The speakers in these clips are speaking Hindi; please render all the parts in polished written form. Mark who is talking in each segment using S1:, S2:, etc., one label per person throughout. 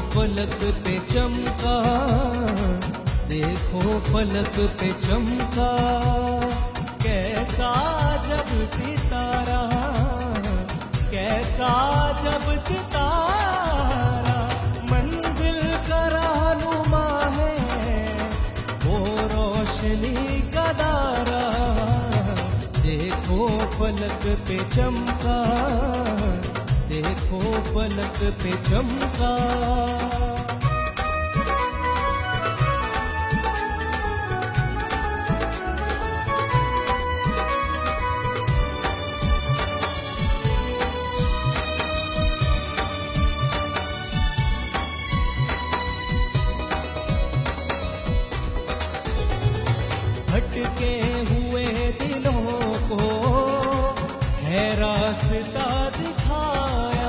S1: फलक पे चमका, देखो फलक पे चमका, कैसा जब सितारा, कैसा जब सितारा, मंजिल का रहनुमा है वो रोशनी का दारा। देखो फलक पे चमका, देखो फलक पे चमका। भटके हुए दिलों को है रास्ता दिखाया,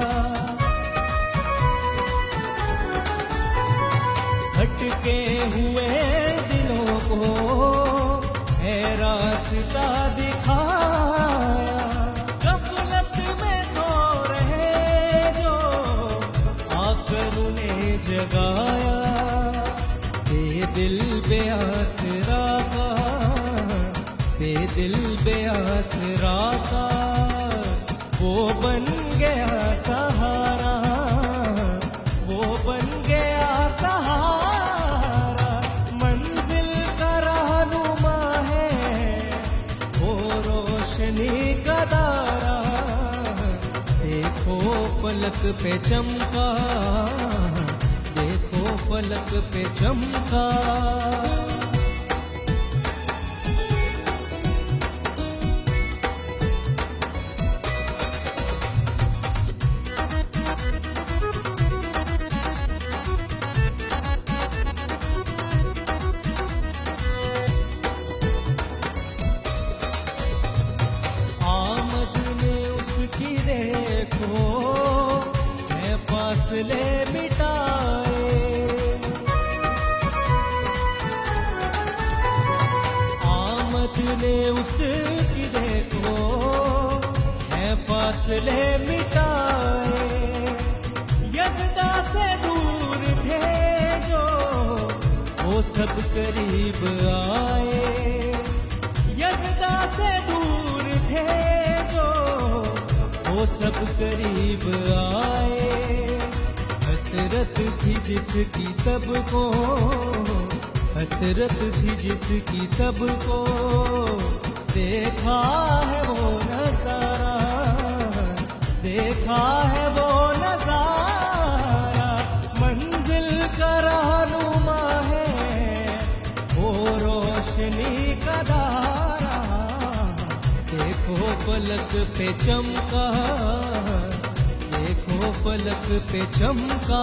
S1: भटके हुए दिलों को है रास्ता दिखाया। गफलत में सो रहे जो आकर उन्हें जगाया, बेदिल बेआसरा का, बेदिल बेआसरा का वो बन गया सहारा, वो बन गया सहारा। मंजिल का रहनुमा है वो रोशनी का दारा। देखो फलक पे चमका, देखो फलक पे चमका। आमद में उसकी देखो है फासले मिटाए, आमद ने उसकी देखो है फासले मिटाए। यज़दा से दूर थे जो वो सब करीब आए, यज़दा से दूर थे जो वो सब करीब आए। हसरत थी जिसकी सबको, हसरत थी जिसकी सबको, देखा है वो नज़ारा, देखा है वो नज़ारा। मंजिल का रहनुमा है वो रोशनी का दारा। देखो फलक पे चमका, देखो फलक पे चमका।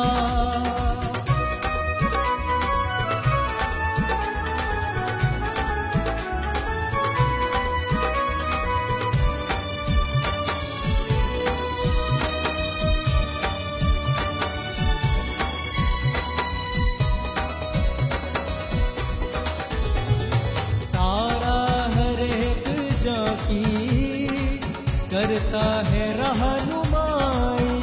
S1: करता है रहनुमाई,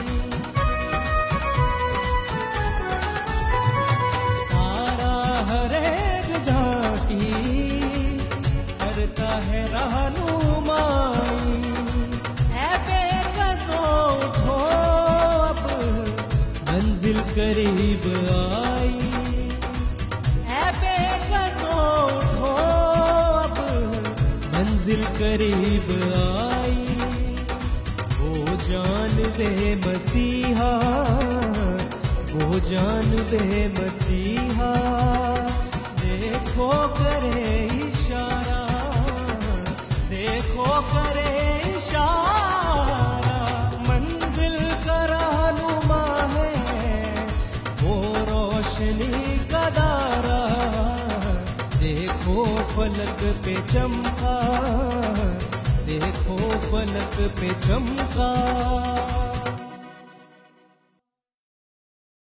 S1: तारा हर एक झांकी करता है रहनुमाई। ऐ बेकसों उठो अब मंजिल करीब आई, ऐ बेकसों उठो अब मंजिल करीब आई। वो जान बे मसीहा, वो जान बे मसीहा, देखो करे इशारा, देखो करे इशारा। मंजिल का रहनुमा है वो रोशनी का दारा। देखो फलक पे चमका, देखो फलक पे चमका।